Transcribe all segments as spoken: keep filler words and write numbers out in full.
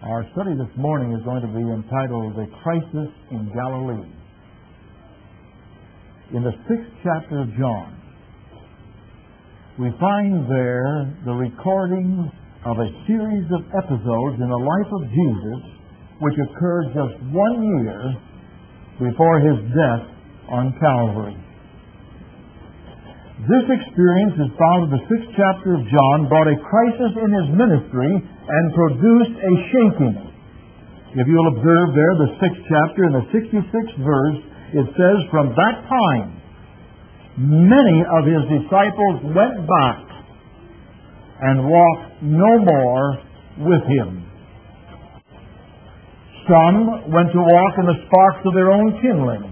Our study this morning is going to be entitled The Crisis in Galilee. In the sixth chapter of John, we find there the recording of a series of episodes in the life of Jesus which occurred just one year before his death on Calvary. This experience is found in the sixth chapter of John, brought a crisis in his ministry and produced a shaking. If you'll observe there, the sixth chapter, in the sixty-sixth verse, it says, "From that time, many of his disciples went back and walked no more with him. Some went to walk in the sparks of their own kindling.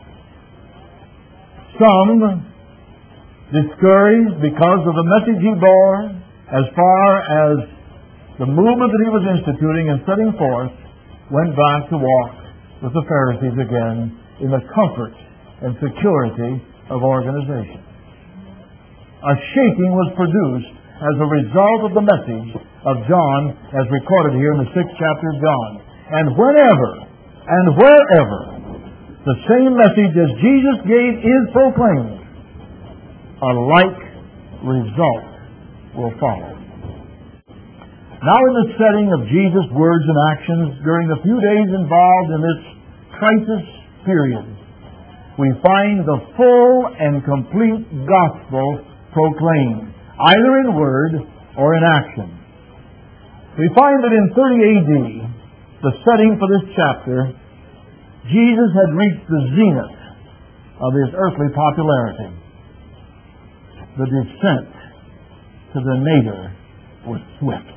Some, discouraged because of the message he bore, as far as the movement that he was instituting and setting forth, went back to walk with the Pharisees again in the comfort and security of organization. A shaking was produced as a result of the message of John, as recorded here in the sixth chapter of John. And whenever and wherever the same message as Jesus gave is proclaimed, a like result will follow. Now, in the setting of Jesus' words and actions during the few days involved in this crisis period, we find the full and complete gospel proclaimed, either in word or in action. We find that in thirty A D, the setting for this chapter, Jesus had reached the zenith of his earthly popularity. The descent to the nadir was swift.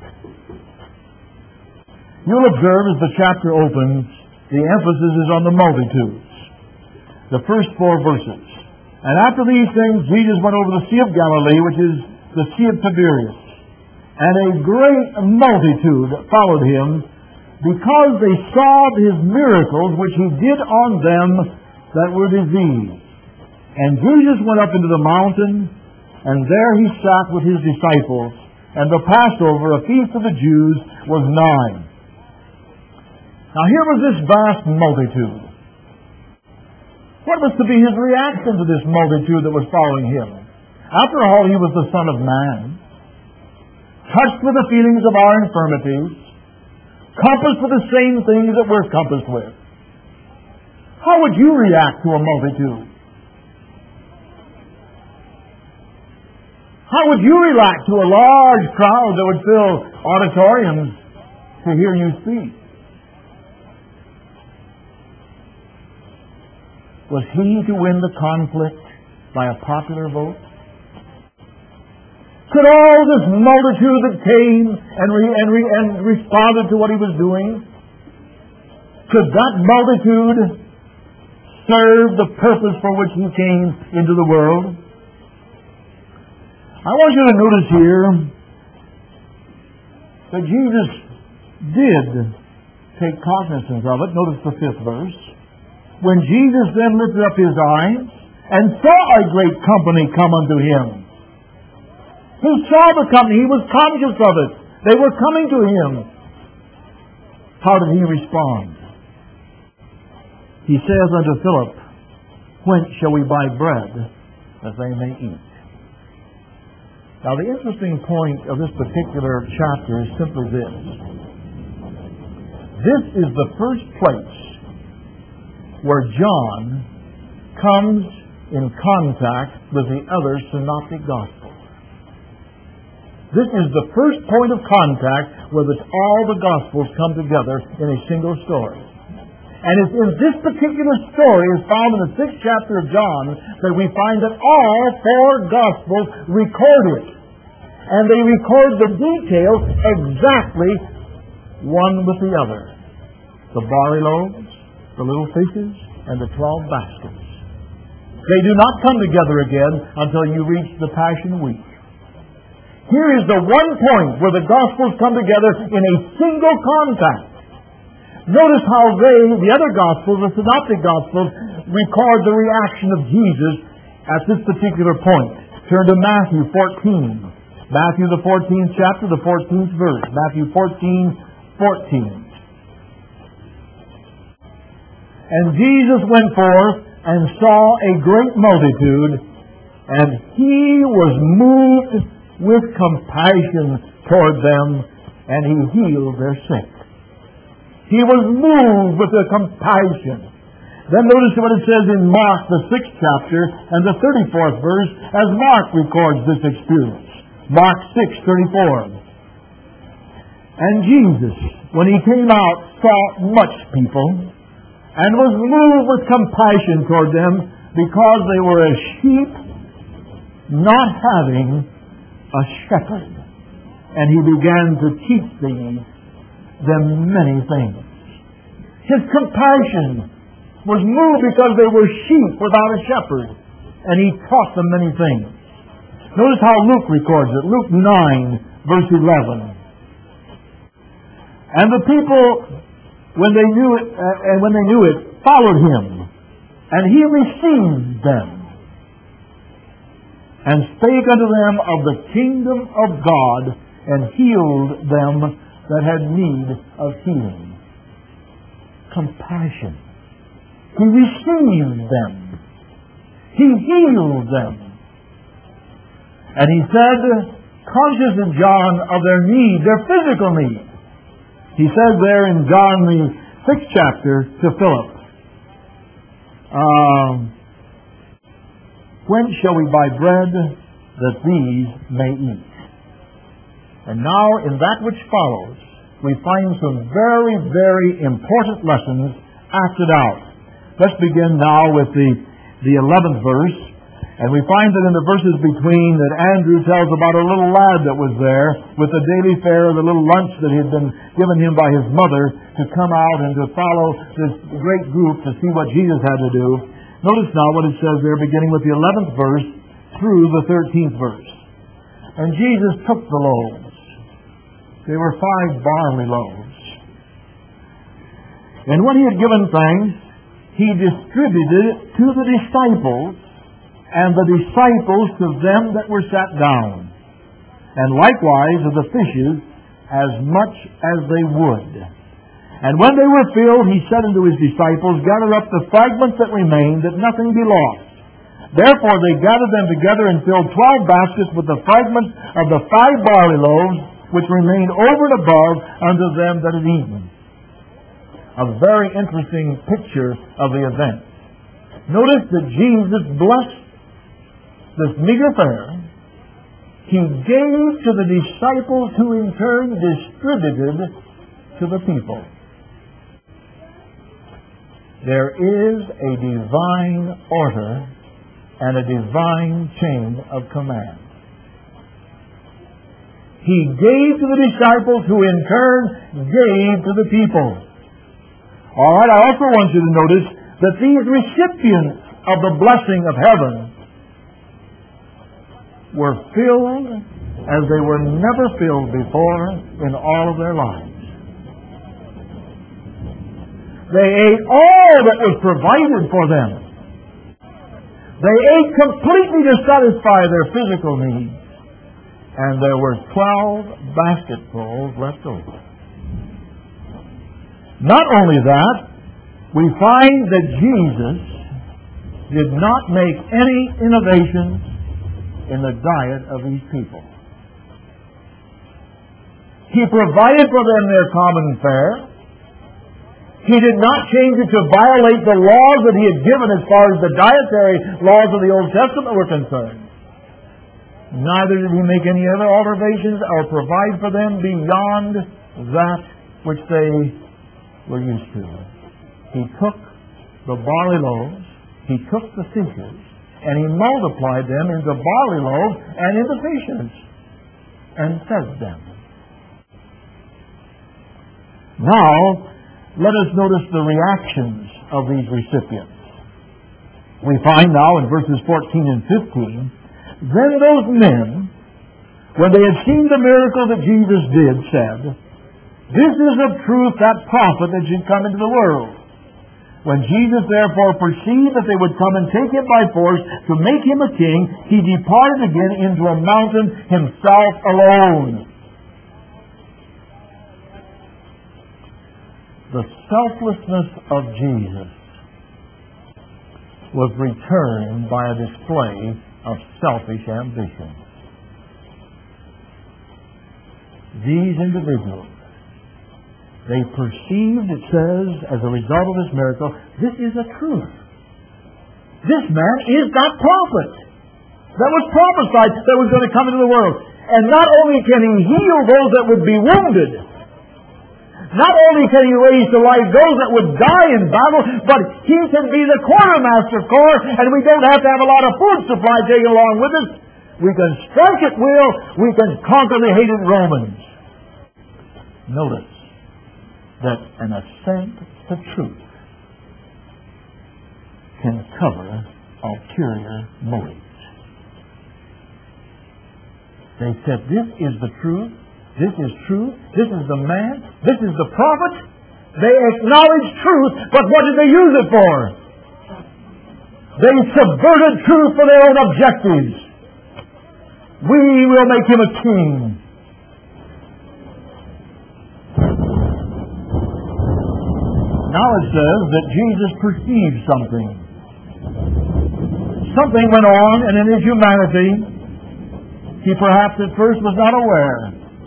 You'll observe as the chapter opens, the emphasis is on the multitudes. The first four verses. "And after these things, Jesus went over the Sea of Galilee," which is the Sea of Tiberias. "And a great multitude followed him, because they saw his miracles which he did on them that were diseased. And Jesus went up into the mountain, and there he sat with his disciples, and the Passover, a feast of the Jews, was nigh." Now here was this vast multitude. What was to be his reaction to this multitude that was following him? After all, he was the Son of Man, touched with the feelings of our infirmities, compassed with the same things that we're compassed with. How would you react to a multitude? How would you react to a large crowd that would fill auditoriums to hear you speak? Was he to win the conflict by a popular vote? Could all this multitude that came and, re, and, re, and responded to what he was doing, could that multitude serve the purpose for which he came into the world? I want you to notice here that Jesus did take cognizance of it. Notice the fifth verse. "When Jesus then lifted up his eyes and saw a great company come unto him." He saw the company. He was conscious of it. They were coming to him. How did he respond? He says unto Philip, "Whence shall we buy bread that they may eat?" Now, the interesting point of this particular chapter is simply this. This is the first place where John comes in contact with the other synoptic gospels. This is the first point of contact where the, all the gospels come together in a single story. And it's in this particular story, as found in the sixth chapter of John, that we find that all four gospels record it. And they record the details exactly one with the other. The barley loaves, the little fishes, and the twelve baskets. They do not come together again until you reach the Passion Week. Here is the one point where the Gospels come together in a single contact. Notice how they, the other Gospels, the Synoptic Gospels, record the reaction of Jesus at this particular point. Turn to Matthew fourteen. Matthew the fourteenth chapter, the fourteenth verse. Matthew fourteen, fourteen. And Jesus went forth and saw a great multitude, and he was moved with compassion toward them, and he healed their sick. He was moved with the compassion. Then notice what it says in Mark, the sixth chapter, and the thirty-fourth verse, as Mark records this experience. Mark six, thirty-four. And Jesus, when he came out, saw much people, and was moved with compassion toward them, because they were as sheep not having a shepherd. And he began to teach these them many things. His compassion was moved because they were sheep without a shepherd, and he taught them many things. Notice how Luke records it. Luke nine, verse eleven. And the people, when they knew it, uh, and when they knew it, followed him, and he received them, and spake unto them of the kingdom of God, and healed them that had need of healing. Compassion. He received them. He healed them. And he said, conscious in John of their need, their physical need. He says there in John the sixth chapter to Philip, um, when shall we buy bread that these may eat? And now in that which follows, we find some very, very important lessons acted out. Let's begin now with the, the eleventh verse. And we find that in the verses between that Andrew tells about a little lad that was there with the daily fare, the little lunch that had been given him by his mother to come out and to follow this great group to see what Jesus had to do. Notice now what it says there, beginning with the eleventh verse through the thirteenth verse. And Jesus took the loaves. They were five barley loaves. And when he had given thanks, he distributed it to the disciples, and the disciples to them that were sat down, and likewise of the fishes as much as they would. And when they were filled, he said unto his disciples, gather up the fragments that remain, that nothing be lost. Therefore they gathered them together and filled twelve baskets with the fragments of the five barley loaves, which remained over and above unto them that had eaten. A very interesting picture of the event. Notice that Jesus blessed this meager fare. He gave to the disciples, who in turn distributed to the people. There is a divine order and a divine chain of command. He gave to the disciples, who in turn gave to the people. All right, I also want you to notice that these recipients of the blessing of heaven were filled as they were never filled before in all of their lives. They ate all that was provided for them. They ate completely to satisfy their physical needs. And there were twelve basketfuls left over. Not only that, we find that Jesus did not make any innovations in the diet of these people. He provided for them their common fare. He did not change it to violate the laws that he had given as far as the dietary laws of the Old Testament were concerned. Neither did he make any other alterations or provide for them beyond that which they were used to. He took the barley loaves, he took the fishes, and he multiplied them into barley loaves and into fishes, and fed them. Now, let us notice the reactions of these recipients. We find now in verses fourteen and fifteen, then those men, when they had seen the miracle that Jesus did, said, this is of truth that prophet that should come into the world. When Jesus therefore perceived that they would come and take him by force to make him a king, he departed again into a mountain himself alone. The selflessness of Jesus was returned by a display of selfish ambition. These individuals, they perceived, it says, as a result of this miracle, this is a truth. This man is that prophet that was prophesied that was going to come into the world. And not only can he heal those that would be wounded, not only can he raise to life those that would die in battle, but he can be the quartermaster corps, and we don't have to have a lot of food supply taken along with us. We can strike at will. We can conquer the hated Romans. Notice that an assent to truth can cover ulterior motives. They said, this is the truth. This is true. This is the man. This is the prophet. They acknowledged truth, but what did they use it for? They subverted truth for their own objectives. We will make him a king. Now it says that Jesus perceived something. Something went on, and in his humanity, he perhaps at first was not aware.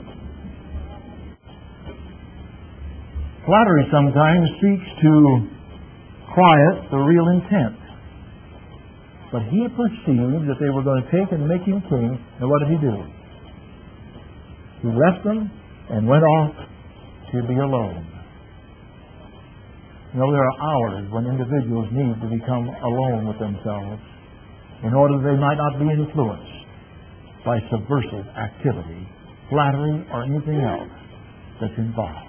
Flattery sometimes seeks to quiet the real intent. But he perceived that they were going to take and make him king, and what did he do? He left them and went off to be alone. You know, there are hours when individuals need to become alone with themselves in order that they might not be influenced by subversive activity, flattery, or anything else that's involved.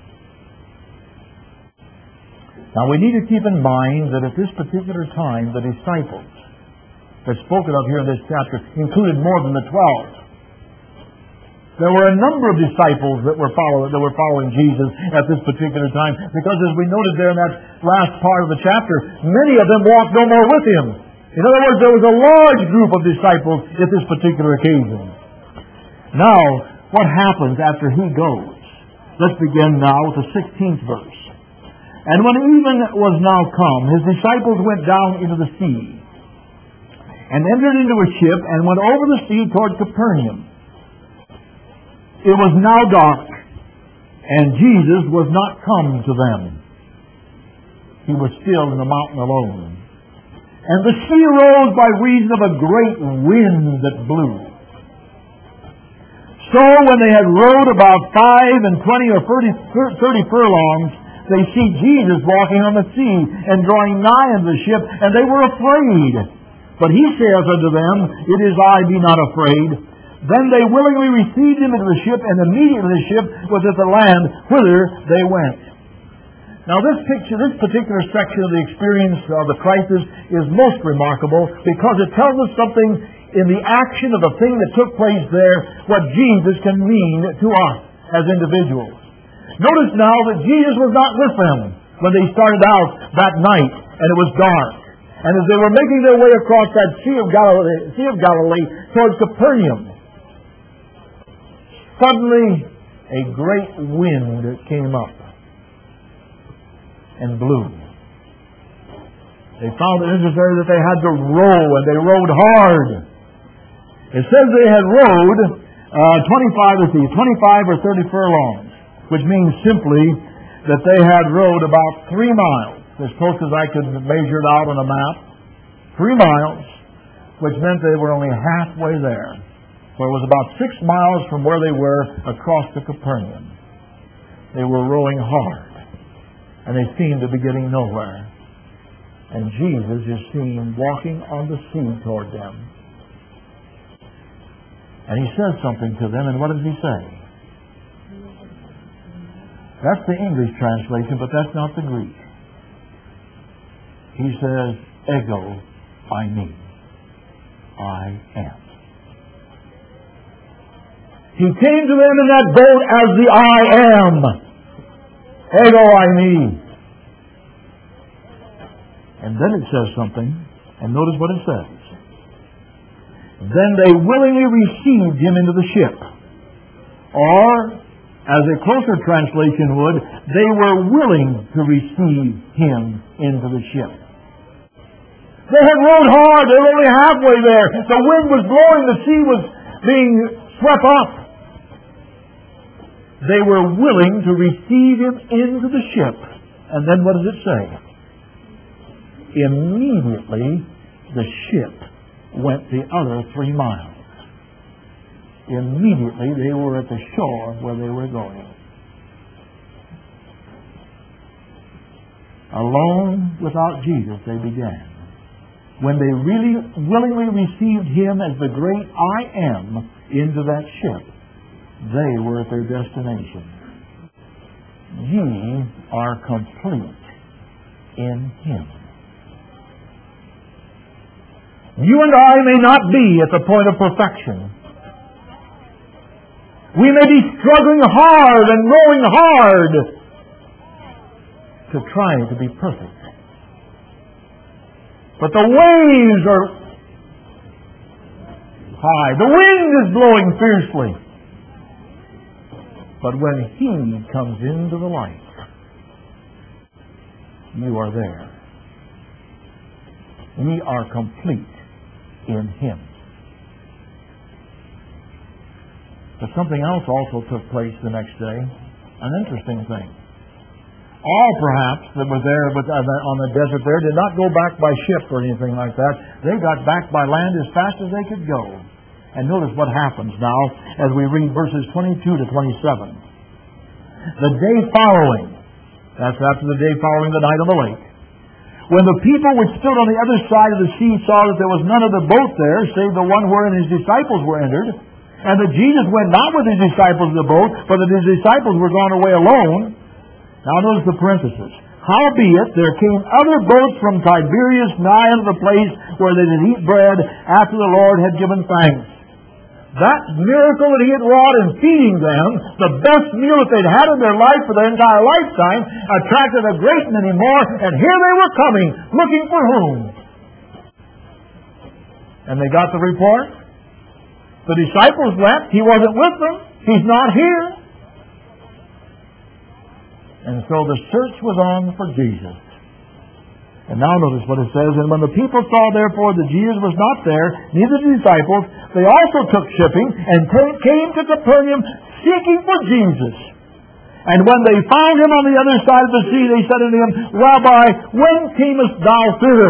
Now, we need to keep in mind that at this particular time, the disciples that's spoken of here in this chapter included more than the twelve. There were a number of disciples that were following that were following Jesus at this particular time, because as we noted there in that last part of the chapter, many of them walked no more with him. In other words, there was a large group of disciples at this particular occasion. Now, what happens after he goes? Let's begin now with the sixteenth verse. And when even was now come, his disciples went down into the sea, and entered into a ship, and went over the sea toward Capernaum. It was now dark, and Jesus was not come to them. He was still in the mountain alone. And the sea rose by reason of a great wind that blew. So when they had rowed about five and twenty or thirty, thirty furlongs, they see Jesus walking on the sea and drawing nigh unto the ship, and they were afraid. But he saith unto them, It is I, be not afraid. Then they willingly received him into the ship, and immediately the ship was at the land whither they went. Now this picture, this particular section of the experience of the crisis is most remarkable because it tells us something in the action of the thing that took place there, what Jesus can mean to us as individuals. Notice now that Jesus was not with them when they started out that night and it was dark. And as they were making their way across that Sea of Galilee, sea of Galilee towards Capernaum, suddenly a great wind came up and blew. They found it necessary that they had to row, and they rowed hard. It says they had rowed uh, twenty-five, let's see, twenty-five or thirty furlongs, which means simply that they had rowed about three miles, as close as I could measure it out on a map. Three miles, which meant they were only halfway there. So it was about six miles from where they were across to Capernaum. They were rowing hard, and they seemed to be getting nowhere. And Jesus is seen walking on the sea toward them. And he says something to them, and what does he say? That's the English translation, but that's not the Greek. He says, Ego eimi. I am. He came to them in that boat as the I am. Ego eimi. And then it says something, and notice what it says. Then they willingly received him into the ship. Or, as a closer translation would, they were willing to receive him into the ship. They had rowed hard. They were only halfway there. The wind was blowing. The sea was being swept up. They were willing to receive him into the ship. And then what does it say? Immediately the ship went the other three miles. Immediately they were at the shore where they were going. Alone without Jesus they began. When they really willingly received him as the great I Am into that ship, they were at their destination. Ye are complete in him. You and I may not be at the point of perfection. We may be struggling hard and rowing hard to try to be perfect. But the waves are high. The wind is blowing fiercely. But when he comes into the light, you are there. We are complete in him. But something else also took place the next day. An interesting thing. All, perhaps, that were there on the desert there did not go back by ship or anything like that. They got back by land as fast as they could go. And notice what happens now as we read verses twenty-two to twenty-seven. The day following, that's after the day following the night of the lake, when the people which stood on the other side of the sea saw that there was none of the boat there, save the one wherein his disciples were entered, and that Jesus went not with his disciples in the boat, but that his disciples were gone away alone. Now notice the parenthesis. Howbeit there came other boats from Tiberias nigh unto the place where they did eat bread after the Lord had given thanks. That miracle that he had wrought in feeding them, the best meal that they'd had in their life for their entire lifetime, attracted a great many more, and here they were coming, looking for whom? And they got the report. The disciples left. He wasn't with them. He's not here. And so the search was on for Jesus. And now notice what it says. And when the people saw therefore that Jesus was not there, neither the disciples, they also took shipping and t- came to Capernaum seeking for Jesus. And when they found him on the other side of the sea, they said unto him, Rabbi, when camest thou thither?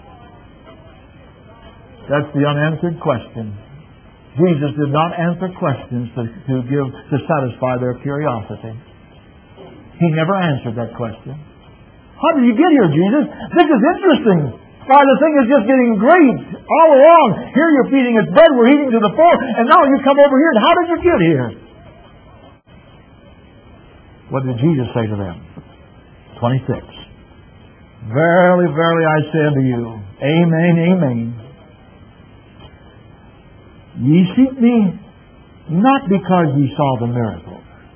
That's the unanswered question. Jesus did not answer questions to, to give to satisfy their curiosity. He never answered that question. How did you get here, Jesus? This is interesting. Why, the thing is just getting great all along. Here you're feeding us bread, we're eating to the full, and now you come over here, and how did you get here? What did Jesus say to them? twenty-six. Verily, verily, I say unto you, Amen, amen. Ye seek me not because ye saw the miracle,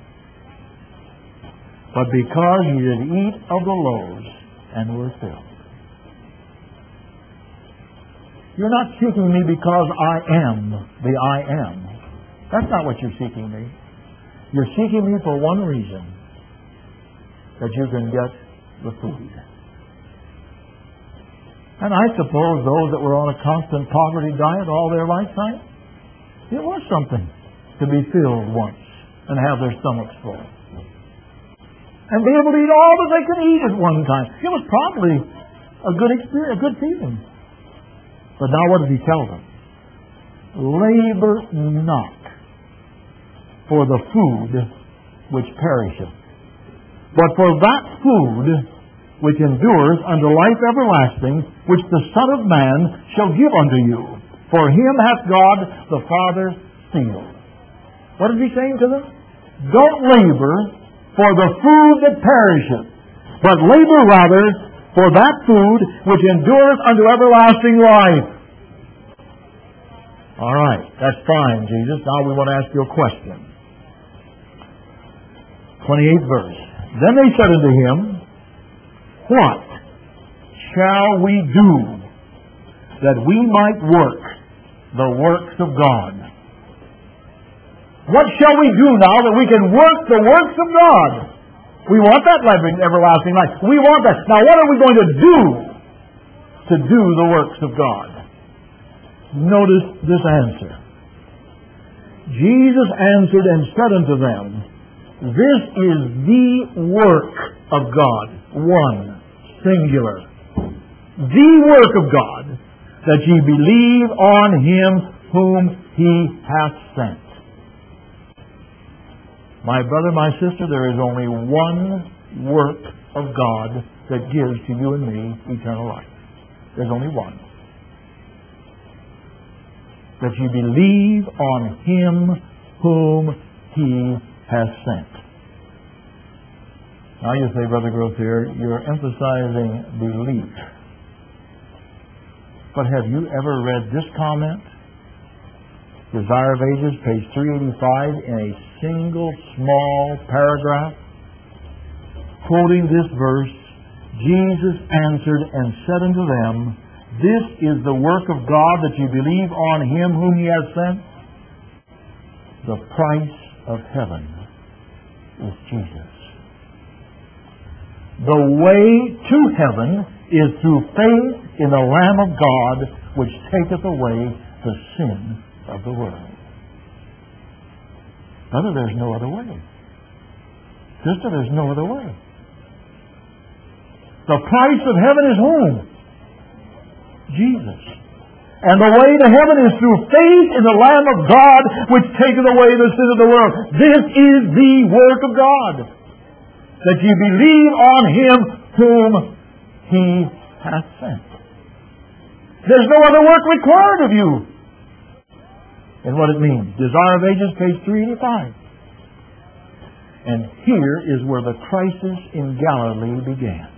but because ye did eat of the loaves and were filled. You're not seeking me because I am the I am. That's not what you're seeking me. You're seeking me for one reason, that you can get the food. And I suppose those that were on a constant poverty diet all their lifetime, it was something to be filled once and have their stomachs full. And be able to eat all that they could eat at one time. It was probably a good experience, a good feeling. But now what does he tell them? Labor not for the food which perisheth, but for that food which endures unto life everlasting, which the Son of Man shall give unto you. For him hath God the Father sealed. What is he saying to them? Don't labor for the food that perisheth, but labor rather for that food which endureth unto everlasting life. All right, that's fine, Jesus. Now we want to ask you a question. twenty-eighth verse. Then they said unto him, What shall we do that we might work the works of God? What shall we do now that we can work the works of God? We want that living everlasting life. We want that. Now what are we going to do to do the works of God? Notice this answer. Jesus answered and said unto them, this is the work of God. One, singular. The work of God, that ye believe on Him whom He hath sent. My brother, my sister, there is only one work of God that gives to you and me eternal life. There's only one. That you believe on Him whom He has sent. Now you say, Brother Grothier, you're emphasizing belief. But have you ever read this comment? Desire of Ages, page three eighty-five, in a single small paragraph, quoting this verse, Jesus answered and said unto them, this is the work of God, that you believe on Him whom He has sent. The price of heaven is Jesus. The way to heaven is through faith in the Lamb of God, which taketh away the sin of the world. Brother, there's no other way. Sister, there's no other way. The price of heaven is whom? Jesus. And the way to heaven is through faith in the Lamb of God, which taketh away the sin of the world. This is the work of God, that ye believe on Him whom He hath sent. There's no other work required of you. And what it means. Desire of Ages, page three eighty-five. And here is where the crisis in Galilee began.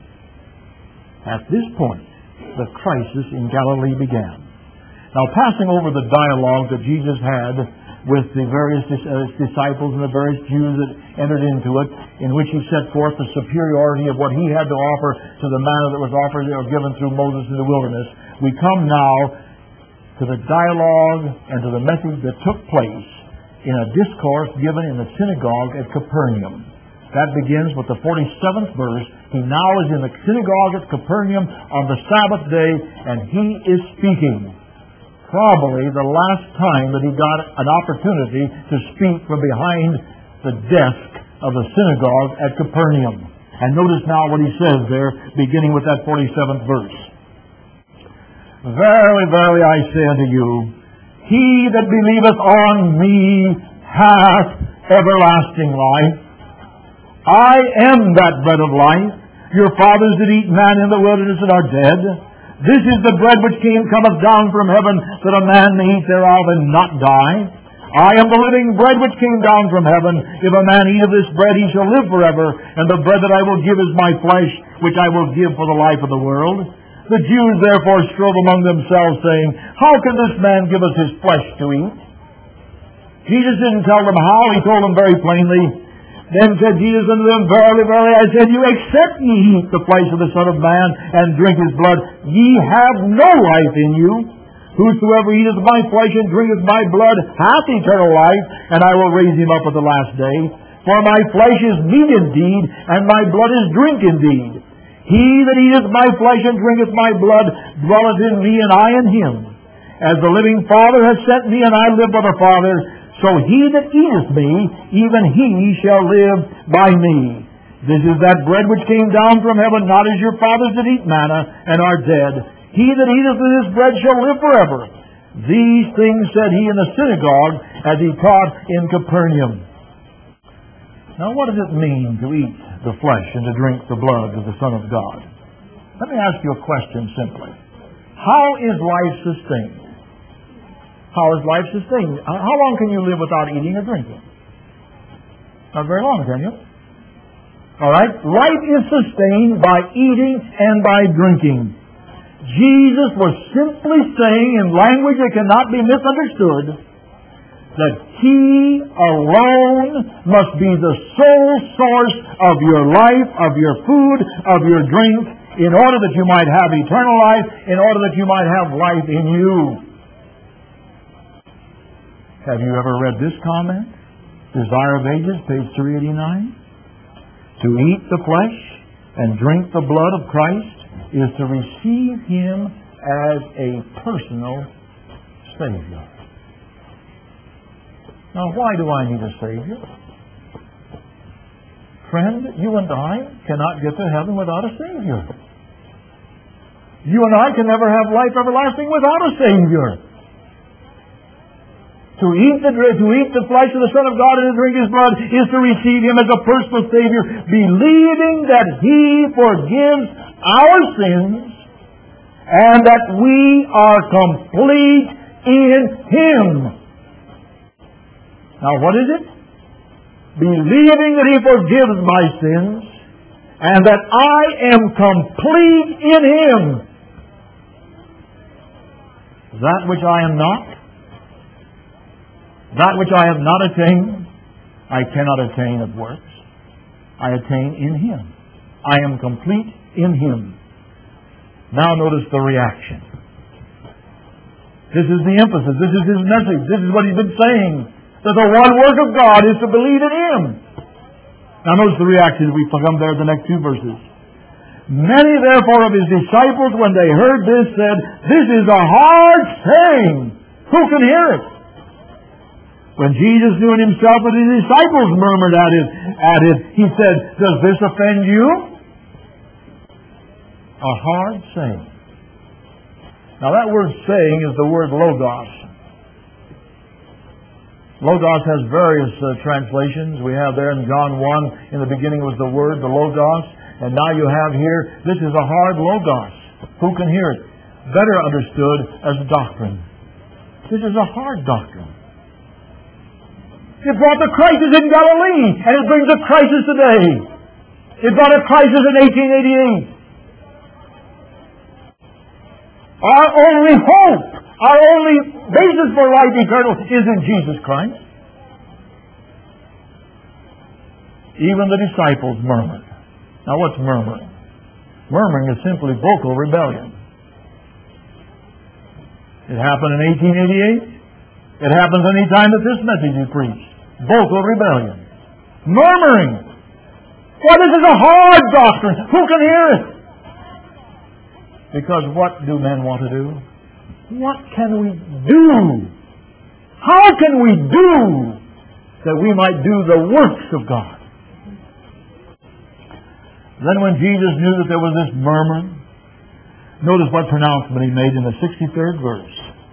At this point, the crisis in Galilee began. Now, passing over the dialogue that Jesus had with the various disciples and the various Jews that entered into it, in which He set forth the superiority of what He had to offer to the manna that was offered or given through Moses in the wilderness, we come now to the dialogue and to the message that took place in a discourse given in the synagogue at Capernaum. That begins with the forty-seventh verse. He now is in the synagogue at Capernaum on the Sabbath day, and He is speaking. Probably the last time that He got an opportunity to speak from behind the desk of the synagogue at Capernaum. And notice now what He says there, beginning with that forty-seventh verse. Verily, verily, I say unto you, he that believeth on me hath everlasting life. I am that bread of life. Your fathers did eat manna in the wilderness and are dead. This is the bread which came cometh down from heaven, that a man may eat thereof and not die. I am the living bread which came down from heaven. If a man eat of this bread, he shall live forever. And the bread that I will give is my flesh, which I will give for the life of the world. The Jews therefore strove among themselves, saying, how can this man give us his flesh to eat? Jesus didn't tell them how. He told them very plainly. Then said Jesus unto them, verily, verily, I said you, except ye eat the flesh of the Son of Man and drink His blood, ye have no life in you. Whosoever eateth my flesh and drinketh my blood hath eternal life, and I will raise him up at the last day. For my flesh is meat indeed, and my blood is drink indeed. He that eateth my flesh and drinketh my blood dwelleth in me, and I in him. As the living Father hath sent me, and I live by the Father, so he that eateth me, even he shall live by me. This is that bread which came down from heaven, not as your fathers did eat manna, and are dead. He that eateth of this bread shall live forever. These things said he in the synagogue, as he taught in Capernaum. Now, what does it mean to eat the flesh and to drink the blood of the Son of God? Let me ask you a question simply. How is life sustained? How is life sustained? How long can you live without eating or drinking? Not very long, can you? All right? Life is sustained by eating and by drinking. Jesus was simply saying in language that cannot be misunderstood that He alone must be the sole source of your life, of your food, of your drink, in order that you might have eternal life, in order that you might have life in you. Have you ever read this comment? Desire of Ages, page three eighty-nine. To eat the flesh and drink the blood of Christ is to receive Him as a personal Savior. Now, why do I need a Savior? Friend, you and I cannot get to heaven without a Savior. You and I can never have life everlasting without a Savior. To eat the to eat the flesh of the Son of God and to drink His blood is to receive Him as a personal Savior, believing that He forgives our sins and that we are complete in Him. Now, what is it? Believing that He forgives my sins and that I am complete in Him. That which I am not, that which I have not attained, I cannot attain of works. I attain in Him. I am complete in Him. Now notice the reaction. This is the emphasis. This is His message. This is what He's been saying. That the one work of God is to believe in Him. Now notice the reaction as we come there in the next two verses. Many therefore of His disciples, when they heard this, said, "This is a hard saying. Who can hear it?" When Jesus knew in Himself that His disciples murmured at it, at it, He said, "Does this offend you?" A hard saying. Now that word saying is the word logos. Logos has various uh, translations. We have there in John one, in the beginning was the Word, the Logos. And now you have here, this is a hard Logos. Who can hear it? Better understood as doctrine. This is a hard doctrine. It brought the crisis in Galilee, and it brings a crisis today. It brought a crisis in eighteen eighty-eight. Our only hope, our only basis for life eternal is in Jesus Christ. Even the disciples murmured. Now what's murmuring? Murmuring is simply vocal rebellion. It happened in eighteen eighty-eight. It happens any time that this message is preached. Vocal rebellion. Murmuring. Why, this is a hard doctrine. Who can hear it? Because what do men want to do? What can we do? How can we do that we might do the works of God? Then when Jesus knew that there was this murmur, notice what pronouncement He made in the sixty-third verse.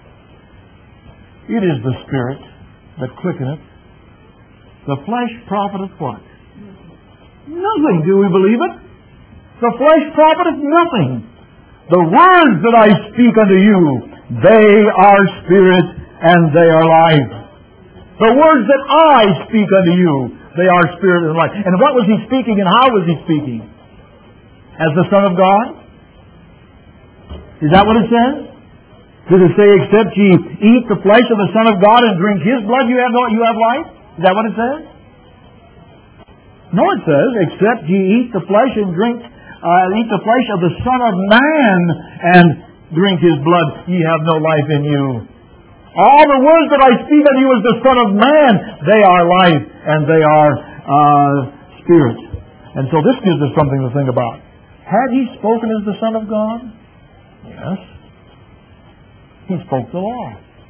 It is the Spirit that quickeneth. The flesh profiteth what? Nothing. Do we believe it? The flesh profiteth nothing. The words that I speak unto you, they are spirit and they are life. The words that I speak unto you, they are spirit and life. And what was He speaking and how was He speaking? As the Son of God? Is that what it says? Did it say, except ye eat the flesh of the Son of God and drink His blood, you have no, you have life? Is that what it says? No, it says, except ye eat the flesh and drink, uh, eat the flesh of the Son of Man and drink His blood, ye have no life in you. All the words that I speak unto you as the Son of Man, they are life and they are uh, spirit. And so this gives us something to think about. Had He spoken as the Son of God? Yes. He spoke the law.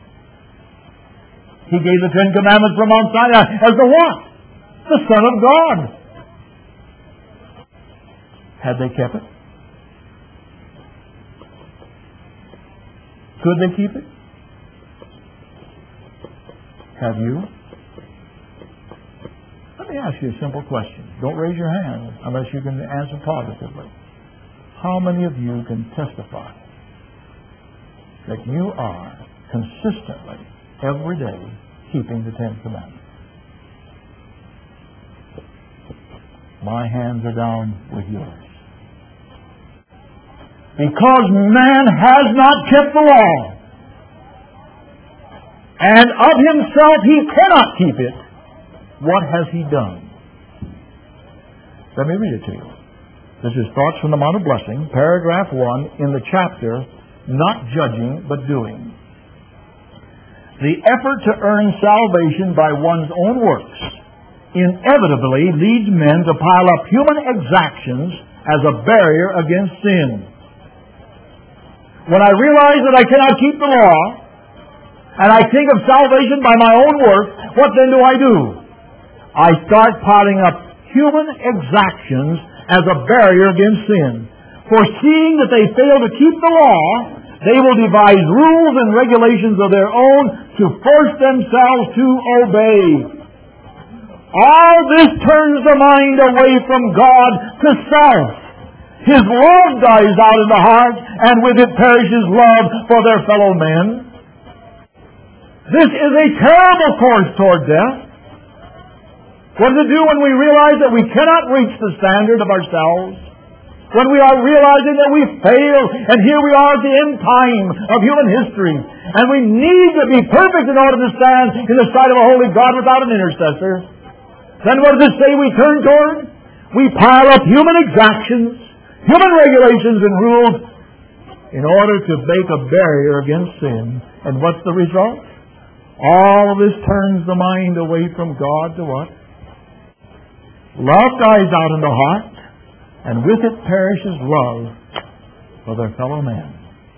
He gave the Ten Commandments from Mount Sinai as the what? The Son of God. Had they kept it? Could they keep it? Have you? Let me ask you a simple question. Don't raise your hand unless you can answer positively. How many of you can testify that you are consistently, every day, keeping the Ten Commandments? My hands are down with yours. Because man has not kept the law, and of himself he cannot keep it, what has he done? Let me read it to you. This is Thoughts from the Mount of Blessing, paragraph one, in the chapter, Not Judging, but Doing. The effort to earn salvation by one's own works inevitably leads men to pile up human exactions as a barrier against sin. When I realize that I cannot keep the law, and I think of salvation by my own works, what then do I do? I start piling up human exactions as a barrier against sin. Foreseeing that they fail to keep the law, they will devise rules and regulations of their own to force themselves to obey. All this turns the mind away from God to self. His love dies out in the heart, and with it perishes love for their fellow men. This is a terrible course toward death. What does it do when we realize that we cannot reach the standard of ourselves? When we are realizing that we fail, and here we are at the end time of human history, and we need to be perfect in order to stand in the sight of a holy God without an intercessor, then what does it say we turn toward? We pile up human exactions, human regulations and rules in order to make a barrier against sin. And what's the result? All of this turns the mind away from God to what? Love dies out in the heart, and with it perishes love for their fellow men.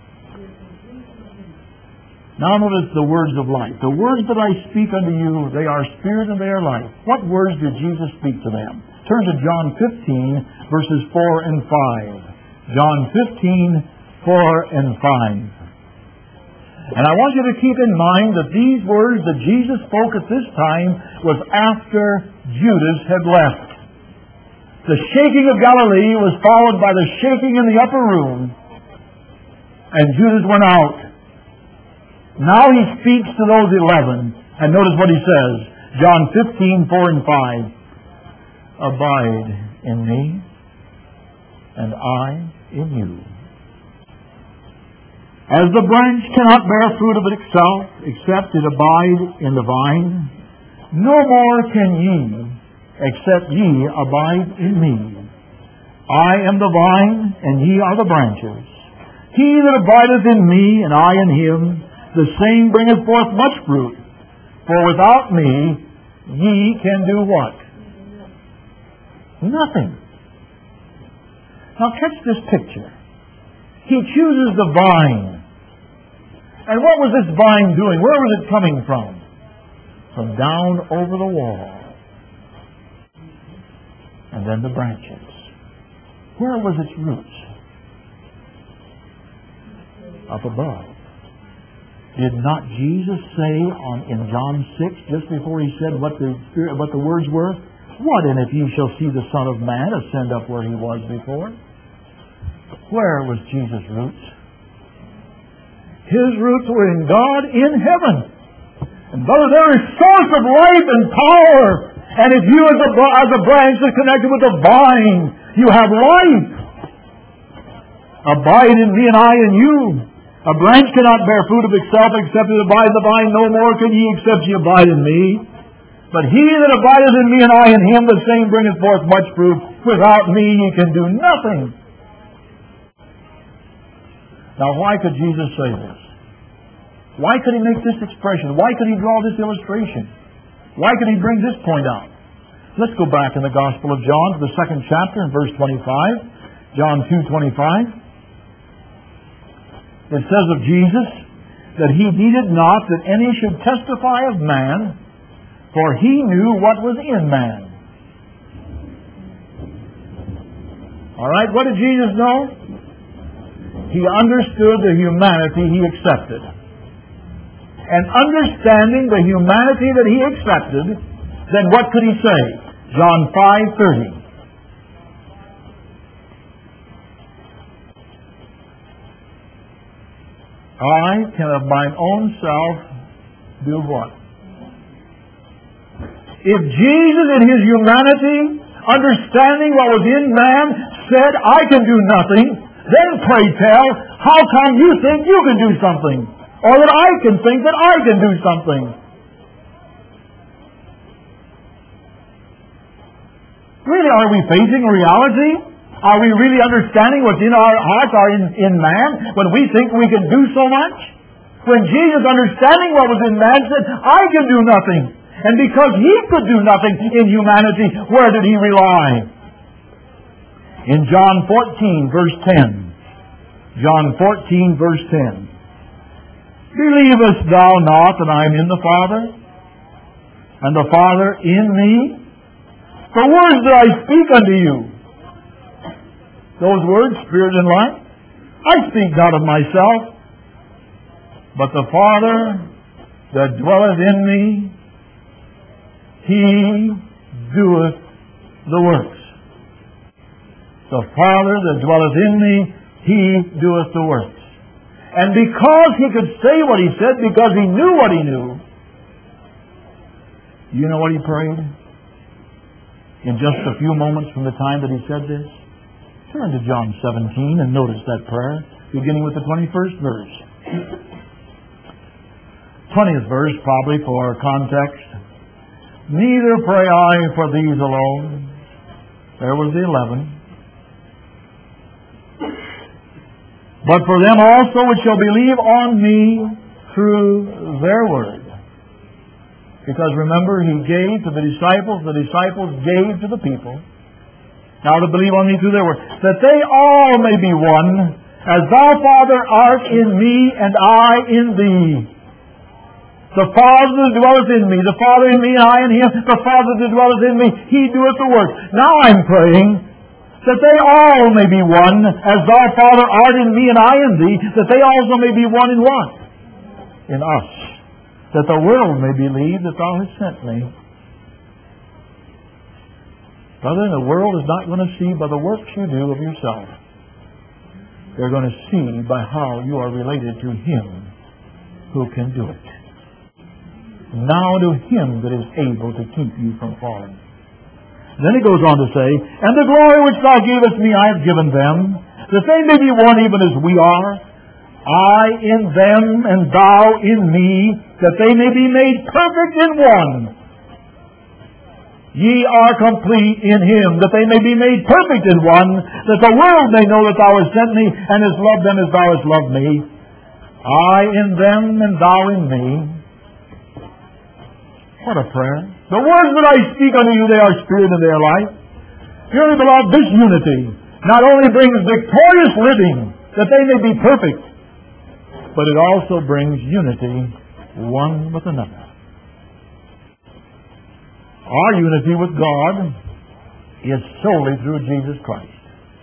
Now notice the words of life. The words that I speak unto you, they are spirit and they are life. What words did Jesus speak to them? Turn to John fifteen, verses four and five. John fifteen, four and five. And I want you to keep in mind that these words that Jesus spoke at this time was after Judas had left. The shaking of Galilee was followed by the shaking in the upper room, and Judas went out. Now he speaks to those eleven, and notice what he says. John fifteen, four and five. Abide in me, and I in you. As the branch cannot bear fruit of itself, except it abide in the vine, no more can ye, except ye abide in me. I am the vine, and ye are the branches. He that abideth in me, and I in him, the same bringeth forth much fruit. For without me, ye can do what? Nothing. Now catch this picture. He chooses the vine. And what was this vine doing? Where was it coming from? From down over the wall. And then the branches. Where was its roots? Up above. Did not Jesus say on in John six, just before he said what the Spirit, what the words were? What, and if ye shall see the Son of Man ascend up where he was before? Where was Jesus' roots? His roots were in God in heaven. And brother, there is source of life and power. And if you as a, as a branch is connected with the vine, you have life. Abide in me and I in you. A branch cannot bear fruit of itself except it abide in the vine. No more can ye except ye abide in me. But he that abideth in me and I in him, the same bringeth forth much fruit. Without me ye can do nothing. Now why could Jesus say this? Why could he make this expression? Why could he draw this illustration? Why could he bring this point out? Let's go back in the Gospel of John to the second chapter in verse twenty-five. John two twenty-five. It says of Jesus that he needed not that any should testify of man, for he knew what was in man. All right, what did Jesus know? He understood the humanity he accepted. And understanding the humanity that he accepted, then what could he say? John five thirty. I can of mine own self do what? If Jesus in his humanity, understanding what was in man, said, I can do nothing, then pray tell, how come you think you can do something? Or that I can think that I can do something? Really, are we facing reality? Are we really understanding what's in our hearts or in, in man when we think we can do so much? When Jesus, understanding what was in man, said, I can do nothing. And because he could do nothing in humanity, where did he rely? In John fourteen, verse ten. John fourteen, verse ten. Believest thou not that I am in the Father, and the Father in me? The words that I speak unto you, those words, spirit and life, I speak not of myself, but the Father that dwelleth in me, He doeth the works. The Father that dwelleth in me, He doeth the works. And because He could say what He said, because He knew what He knew, you know what He prayed? In just a few moments from the time that He said this? Turn to John seventeen and notice that prayer, beginning with the twenty-first verse. twentieth verse, probably for context. Neither pray I for these alone. There was the eleven. But for them also which shall believe on me through their word. Because remember, He gave to the disciples, the disciples gave to the people. Now to believe on me through their word. That they all may be one, as thou, Father, art in me, and I in thee. The Father that dwelleth in me, the Father in me, and I in Him, the Father that dwelleth in me, He doeth the work. Now I'm praying that they all may be one, as thou, Father, art in me, and I in thee, that they also may be one in what? In us. That the world may believe that thou hast sent me. Brother, the world is not going to see by the works you do of yourself. They're going to see by how you are related to Him who can do it. Now to Him that is able to keep you from falling. Then He goes on to say, and the glory which Thou gavest me I have given them, that they may be one even as we are. I in them and Thou in me, that they may be made perfect in one. Ye are complete in Him, that they may be made perfect in one, that the world may know that Thou hast sent me, and hast loved them as Thou hast loved me. I in them and Thou in me. What a prayer. The words that I speak unto you, they are spirit and they are life. Dearly beloved, this unity not only brings victorious living, that they may be perfect, but it also brings unity one with another. Our unity with God is solely through Jesus Christ.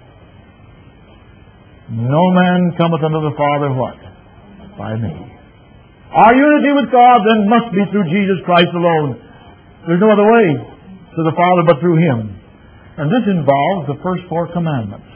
No man cometh unto the Father what? By me. Our unity with God then must be through Jesus Christ alone. There's no other way to the Father but through Him. And this involves the first four commandments.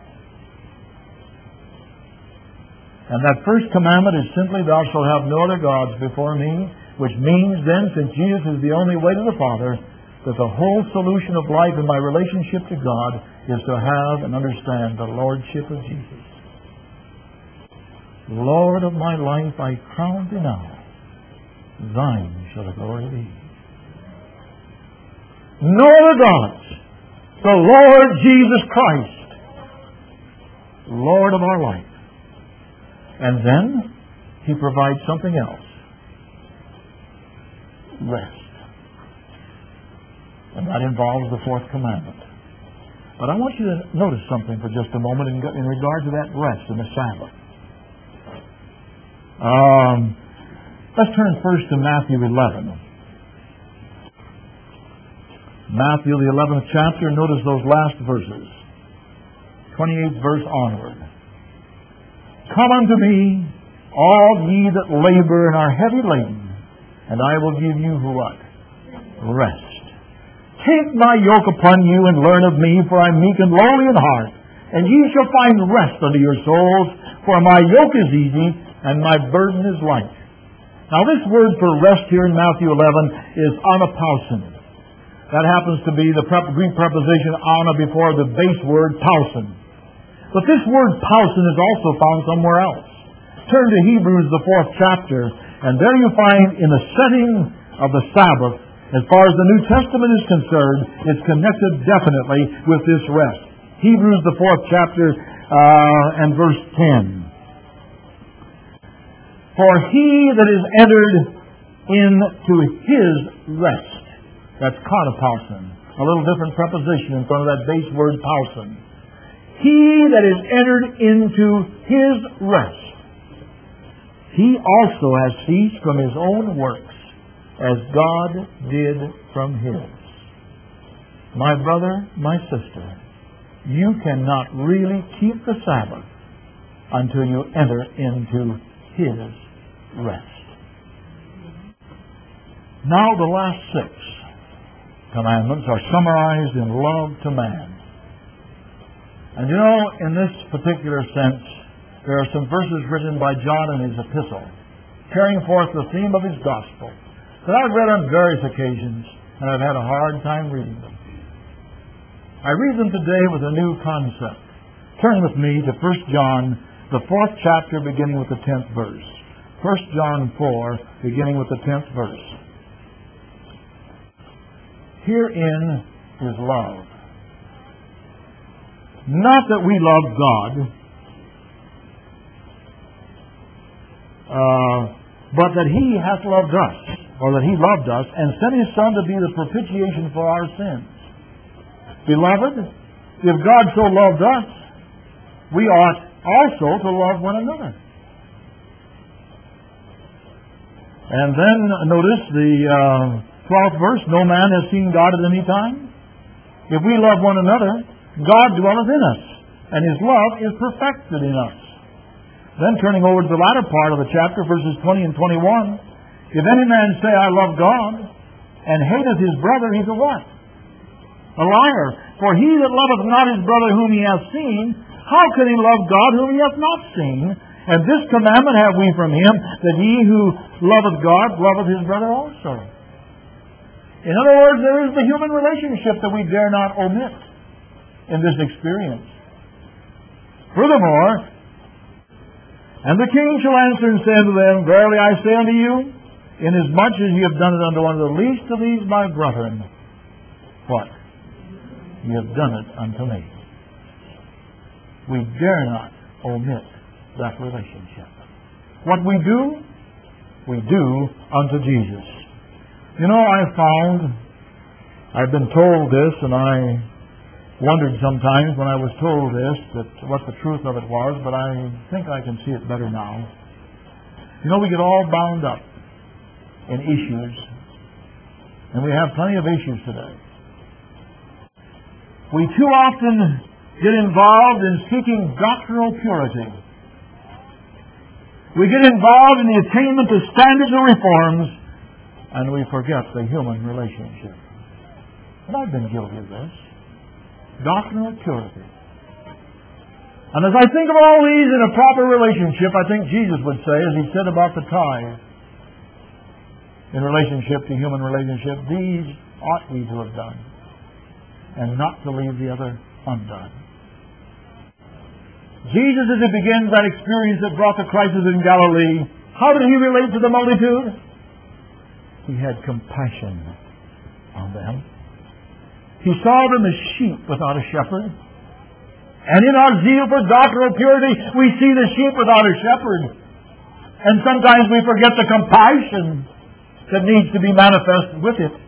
And that first commandment is simply, thou shalt have no other gods before me, which means then, since Jesus is the only way to the Father, that the whole solution of life in my relationship to God is to have and understand the Lordship of Jesus. Lord of my life, I crown Thee now. Thine shall the glory be. No other gods. The Lord Jesus Christ, Lord of our life. And then He provides something else. Rest. And that involves the fourth commandment. But I want you to notice something for just a moment in, in regard to that rest and the Sabbath. Um, let's turn first to Matthew eleven. Matthew, the eleventh chapter, notice those last verses. twenty-eighth verse onward. Come unto me, all ye that labor and are heavy laden, and I will give you what? Rest. Take my yoke upon you and learn of me, for I am meek and lowly in heart, and ye shall find rest unto your souls, for my yoke is easy and my burden is light. Now this word for rest here in Matthew eleven is anapausin. That happens to be the Greek preposition ana before the base word pausin. But this word pausin is also found somewhere else. Turn to Hebrews, the fourth chapter, and there you find in the setting of the Sabbath, as far as the New Testament is concerned, it's connected definitely with this rest. Hebrews, the fourth chapter, uh, and verse ten. For he that is entered into his rest, that's katapausin, a little different preposition in front of that base word pausin. he that is entered into his rest, he also has ceased from his own works, as God did from his. My brother, my sister, you cannot really keep the Sabbath until you enter into his rest. Now the last six commandments are summarized in love to man. And you know, in this particular sense, there are some verses written by John in his epistle, carrying forth the theme of his gospel, that I've read on various occasions, and I've had a hard time reading them. I read them today with a new concept. Turn with me to First John, the fourth chapter, beginning with the tenth verse. First John four, beginning with the tenth verse. Herein is love. Not that we love God, uh, but that He hath loved us, or that He loved us, and sent His Son to be the propitiation for our sins. Beloved, if God so loved us, we ought also to love one another. And then notice the uh, twelfth verse, no man has seen God at any time. If we love one another, God dwelleth in us, and His love is perfected in us. Then turning over to the latter part of the chapter, verses twenty and twenty-one, if any man say, I love God, and hateth his brother, he's a what? A liar. For he that loveth not his brother whom he hath seen, how can he love God whom he hath not seen? And this commandment have we from him, that he who loveth God loveth his brother also. In other words, there is the human relationship that we dare not omit in this experience. Furthermore, and the king shall answer and say unto them, verily I say unto you, inasmuch as ye have done it unto one of the least of these my brethren, what? Ye have done it unto me. We dare not omit that relationship. What we do, we do unto Jesus. You know, I found, I've been told this, and I wondered sometimes when I was told this, that what the truth of it was, but I think I can see it better now. You know, we get all bound up in issues, and we have plenty of issues today. We too often get involved in seeking doctrinal purity. We get involved in the attainment of standards and reforms, and we forget the human relationship. And I've been guilty of this. Doctrinal purity. And as I think of all these in a proper relationship, I think Jesus would say, as He said about the tithe, in relationship to human relationship, these ought we to have done, and not to leave the other undone. Jesus, as He begins that experience that brought the crisis in Galilee, how did He relate to the multitude? He had compassion on them. He saw them as sheep without a shepherd. And in our zeal for doctrinal purity, we see the sheep without a shepherd. And sometimes we forget the compassion that needs to be manifested with it.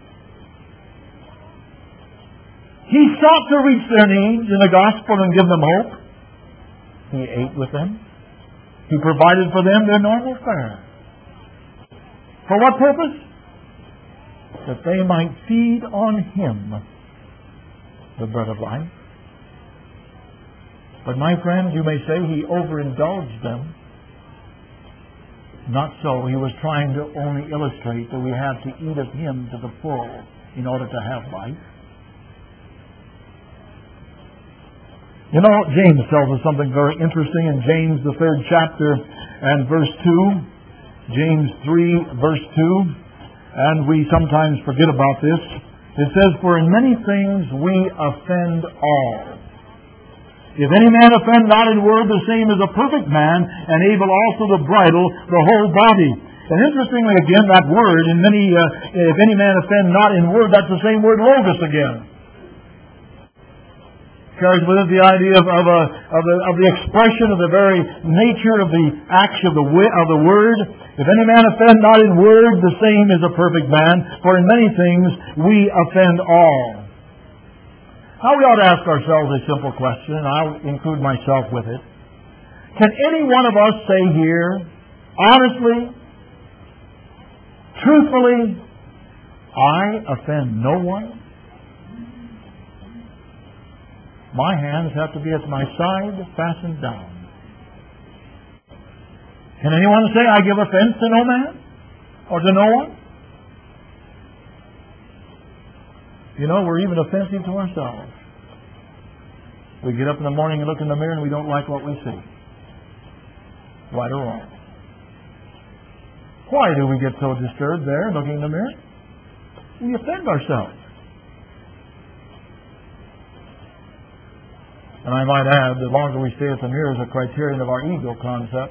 He sought to reach their needs in the gospel and give them hope. He ate with them. He provided for them their normal fare. For what purpose? That they might feed on Him, the bread of life. But my friends, you may say He overindulged them. Not so. He was trying to only illustrate that we have to eat of Him to the full in order to have life. You know, James tells us something very interesting in James, the third chapter and verse two. James three, verse two. And we sometimes forget about this. It says, for in many things we offend all. If any man offend not in word, the same is a perfect man, and able also to bridle the whole body. And interestingly, again, that word, in many, uh, if any man offend not in word, that's the same word, logos, again. Carries with it the idea of, of, a, of, the, of the expression of the very nature of the action of the, of the word. If any man offend not in word, the same is a perfect man, for in many things we offend all. Now we ought to ask ourselves a simple question, and I'll include myself with it. Can any one of us say here, honestly, truthfully, I offend no one? My hands have to be at my side, fastened down. Can anyone say, I give offense to no man? Or to no one? You know, we're even offensive to ourselves. We get up in the morning and look in the mirror and we don't like what we see. Right or wrong. Why do we get so disturbed there looking in the mirror? We offend ourselves. And I might add, the longer we stay at the mirror is a criterion of our ego concept.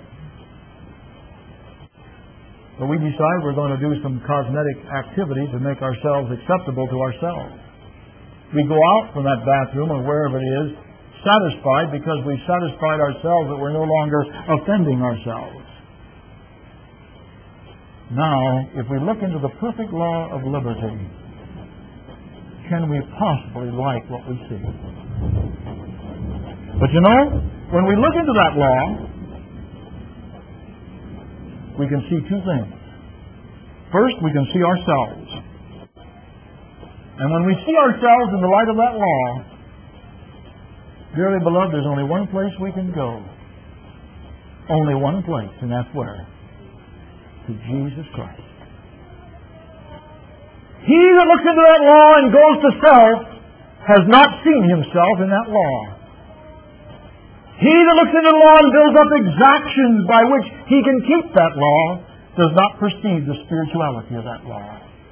But we decide we're going to do some cosmetic activity to make ourselves acceptable to ourselves. We go out from that bathroom or wherever it is, satisfied because we've satisfied ourselves that we're no longer offending ourselves. Now, if we look into the perfect law of liberty, can we possibly like what we see? But you know, when we look into that law, we can see two things. First, we can see ourselves. And when we see ourselves in the light of that law, dearly beloved, there's only one place we can go. Only one place, and that's where? To Jesus Christ. He that looks into that law and goes to self has not seen himself in that law. He that looks into the law and builds up exactions by which he can keep that law does not perceive the spirituality of that law.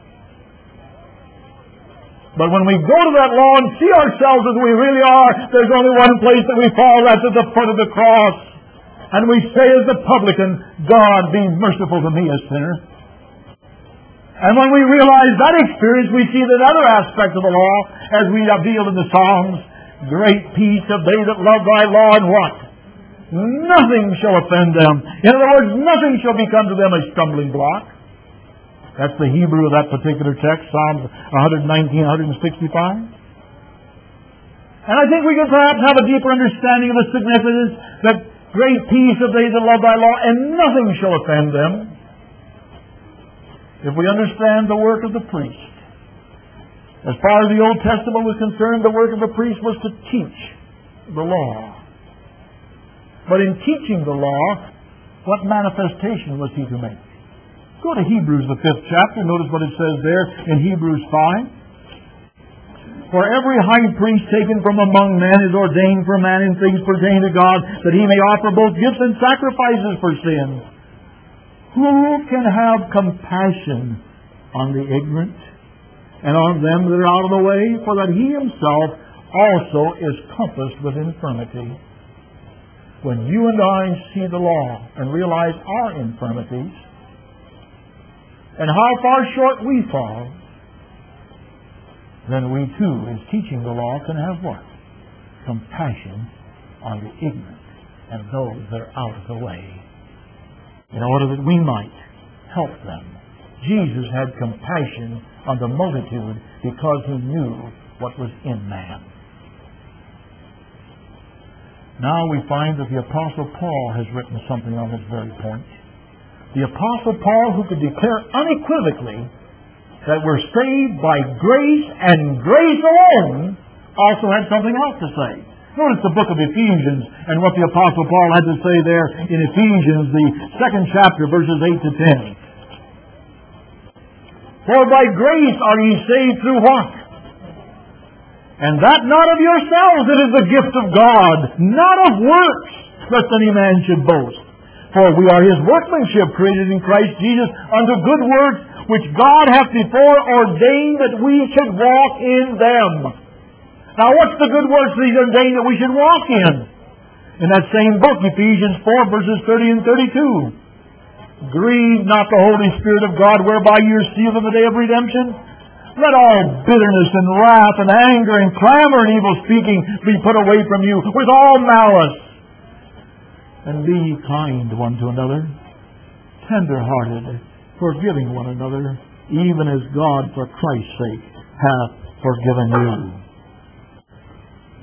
But when we go to that law and see ourselves as we really are, there's only one place that we fall, that's at the foot of the cross. And we say as the publican, God be merciful to me, a sinner. And when we realize that experience, we see that other aspect of the law, as we revealed in the Psalms, great peace have they that love thy law, and what? Nothing shall offend them. In other words, nothing shall become to them a stumbling block. That's the Hebrew of that particular text, Psalms one nineteen, one sixty-five. And I think we can perhaps have a deeper understanding of the significance that great peace have they that love thy law, and nothing shall offend them. If we understand the work of the priest, as far as the Old Testament was concerned, the work of the priest was to teach the law. But in teaching the law, what manifestation was he to make? Go to Hebrews, the fifth chapter. Notice what it says there in Hebrews five. For every high priest taken from among men is ordained for man in things pertaining to God, that he may offer both gifts and sacrifices for sin. Who can have compassion on the ignorant and on them that are out of the way? For that he himself also is compassed with infirmity. When you and I see the law and realize our infirmities, and how far short we fall, then we too, as teaching the law, can have what? Compassion on the ignorant and those that are out of the way, in order that we might help them. Jesus had compassion on the multitude because he knew what was in man. Now we find that the Apostle Paul has written something on this very point. The Apostle Paul, who could declare unequivocally that we're saved by grace and grace alone, also had something else to say. Notice the book of Ephesians and what the Apostle Paul had to say there in Ephesians, the second chapter, verses eight to ten. For by grace are ye saved through what? And that not of yourselves, it is the gift of God, not of works, lest any man should boast. For we are his workmanship, created in Christ Jesus unto good works, which God hath before ordained that we should walk in them. Now what's the good works that he's ordained that we should walk in? In that same book, Ephesians four, verses thirty and thirty-two. Grieve not the Holy Spirit of God, whereby you are sealed in the day of redemption. Let all bitterness and wrath and anger and clamor and evil speaking be put away from you, with all malice. And be ye kind one to another, tender-hearted, forgiving one another, even as God for Christ's sake hath forgiven you.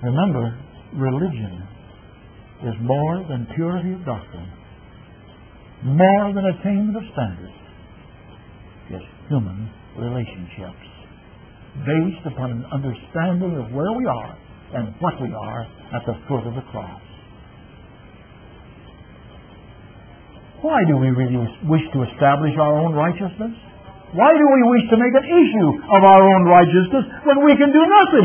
Remember, religion is more than purity of doctrine, more than attainment of standards. It's human relationships based upon an understanding of where we are and what we are at the foot of the cross. Why do we really wish to establish our own righteousness? Why do we wish to make an issue of our own righteousness when we can do nothing?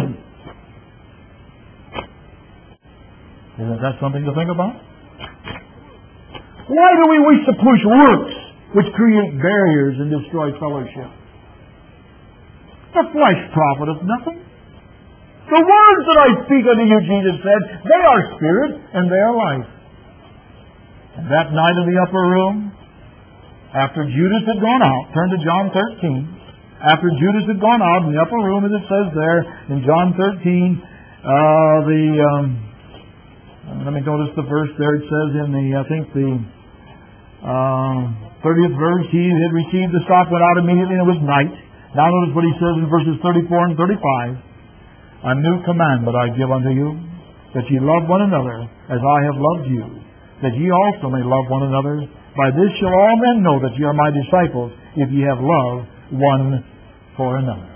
Isn't that something to think about? Why do we wish to push works which create barriers and destroy fellowship? The flesh profiteth nothing. The words that I speak unto you, Jesus said, they are spirit and they are life. And that night in the upper room, after Judas had gone out, turn to John thirteen. After Judas had gone out in the upper room, as it says there in John thirteen, uh, the um, let me notice the verse there. It says in the I think the uh, thirtieth verse, he had received the stock, went out immediately, and it was night. Now notice what he says in verses thirty-four and thirty-five. A new commandment I give unto you, that ye love one another as I have loved you, that ye also may love one another. By this shall all men know that ye are my disciples, if ye have love one for another.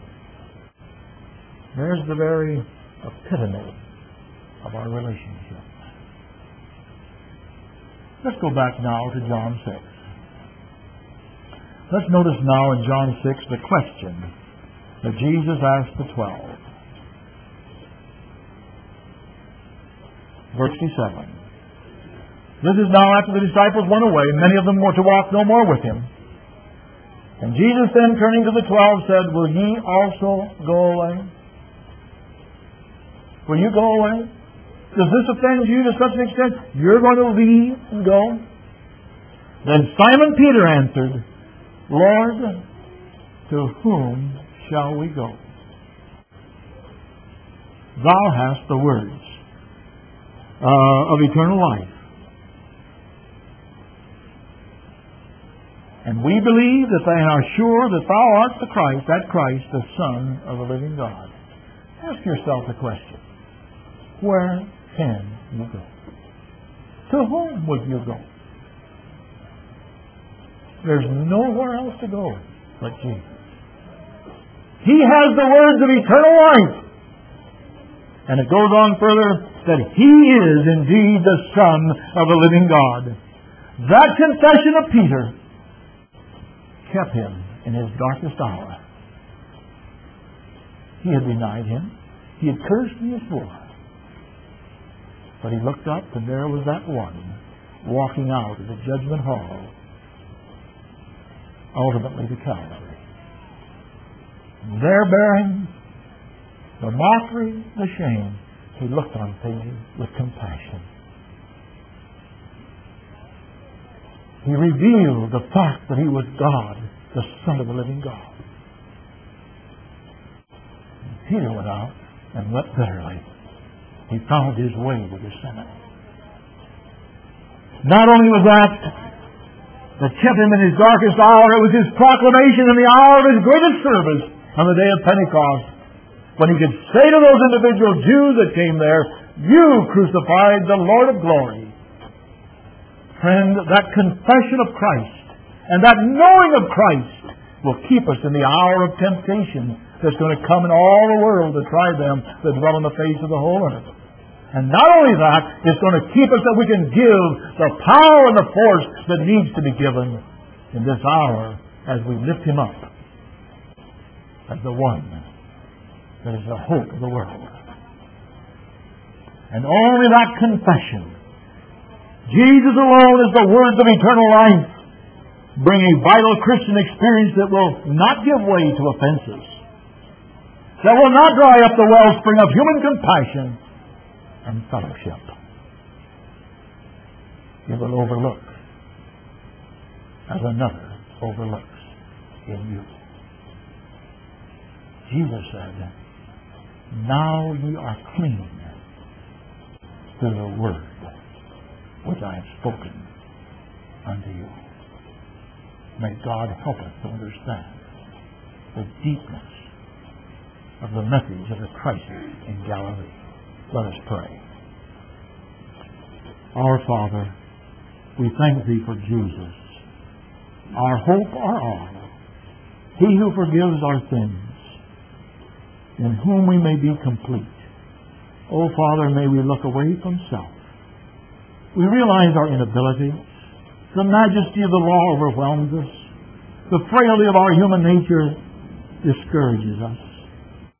There's the very epitome of our relationship. Let's go back now to John six. Let's notice now in John six the question that Jesus asked the twelve. Verse fifty-seven. This is now after the disciples went away, many of them were to walk no more with him. And Jesus then, turning to the twelve, said, Will ye also go away? Will you go away? Does this offend you to such an extent? You're going to leave and go? Then Simon Peter answered, Lord, to whom shall we go? Thou hast the words uh, of eternal life. And we believe that they are sure that thou art the Christ, that Christ, the Son of the living God. Ask yourself the question, where can you go? To whom would you go? There's nowhere else to go but Jesus. He has the words of eternal life. And it goes on further that He is indeed the Son of the living God. That confession of Peter kept him in his darkest hour. He had denied Him. He had cursed and he swore. But he looked up, and there was that one walking out of the judgment hall, ultimately to Calvary. There bearing the mockery, the shame, he looked on things with compassion. He revealed the fact that He was God, the Son of the living God. And Peter went out and wept bitterly. He found his way to Gethsemane. Not only was that that kept him in his darkest hour, it was his proclamation in the hour of his greatest service on the day of Pentecost, when he could say to those individual Jews that came there, You crucified the Lord of glory. Friend, that confession of Christ and that knowing of Christ will keep us in the hour of temptation that's going to come in all the world to try them that dwell on the face of the whole earth. And not only that, it's going to keep us that we can give the power and the force that needs to be given in this hour as we lift Him up as the one that is the hope of the world. And only that confession, Jesus alone is the words of eternal life, bring a vital Christian experience that will not give way to offenses, that will not dry up the wellspring of human compassion and fellowship. It will overlook as another overlooks in you. Jesus said, Now ye are clean through the word which I have spoken unto you. May God help us to understand the deepness of the message of the crisis in Galilee. Let us pray. Our Father, we thank Thee for Jesus, our hope, our all, He who forgives our sins, in whom we may be complete. Oh, Father, may we look away from self. We realize our inability. The majesty of the law overwhelms us. The frailty of our human nature discourages us.